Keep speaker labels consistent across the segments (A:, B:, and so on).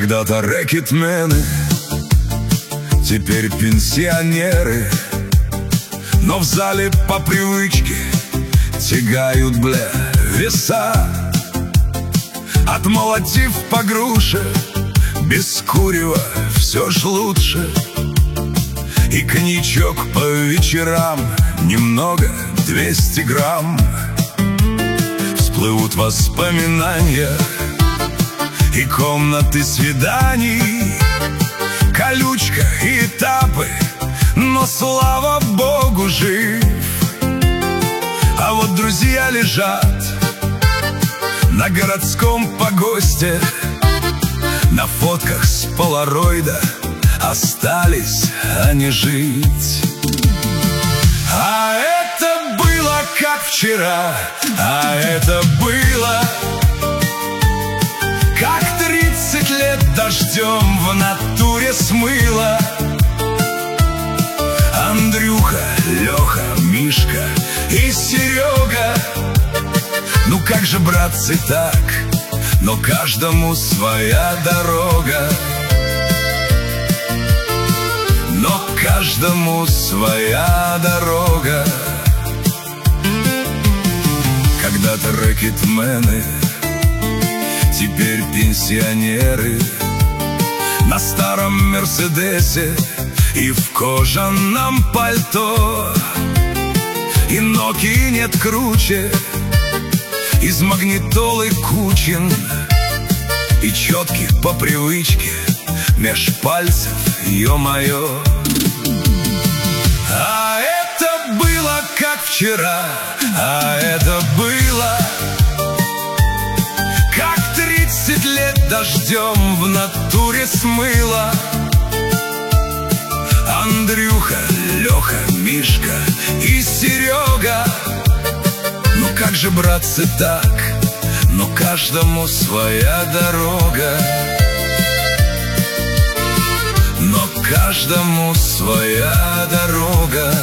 A: Когда-то рэкетмены, теперь пенсионеры, но в зале по привычке тягают, веса. Отмолотив по груше, без курева все ж лучше. И коньячок по вечерам, немного, 200 грамм. Всплывут воспоминания и комнаты свиданий, колючка и этапы, но, слава богу, жив. А вот друзья лежат на городском погосте, на фотках с полароида остались они жить. А это было как вчера, а это было как 30 лет дождем в натуре смыло. Андрюха, Леха, Мишка и Серега, ну как же, братцы, так? Но каждому своя дорога. Но каждому своя дорога. Когда-то рэкетмены, теперь пенсионеры, на старом Мерседесе и в кожаном пальто. И Nokia нет круче, из магнитолы Кучин, и четки по привычке меж пальцев, ё-моё. А это было как вчера, а это было как 30 лет дождем в натуре смыло. Андрюха, Леха, Мишка и Серега, ну как же, братцы, так? Но каждому своя дорога. Но каждому своя дорога.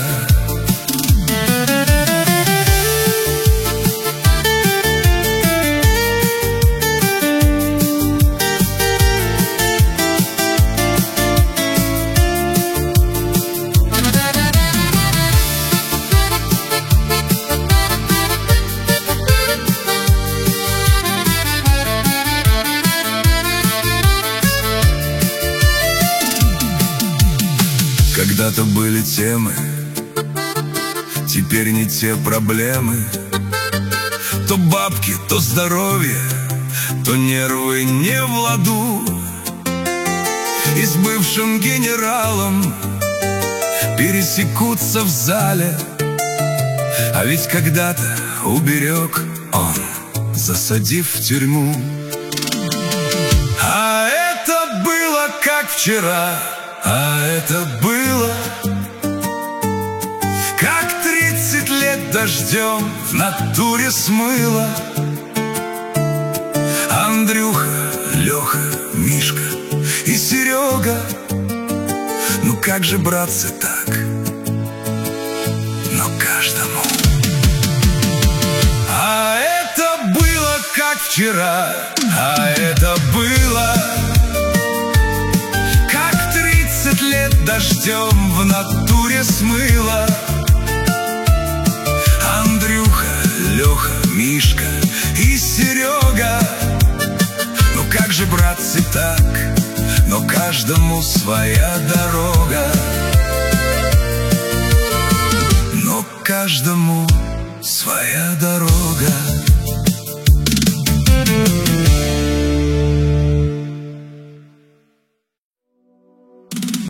A: Когда-то были темы, теперь не те проблемы. То бабки, то здоровье, то нервы не в ладу. И с бывшим генералом пересекутся в зале. А ведь когда-то уберег он, засадив в тюрьму. А это было как вчера, а это было как 30 лет дождем в натуре смыло. Андрюха, Леха, Мишка и Серега, ну как же, братцы, так? Но каждому. А это было как вчера, а это было лет дождем в натуре смыло. Андрюха, Леха, Мишка и Серега, ну как же, братцы, так? Но каждому своя дорога. Но каждому своя дорога.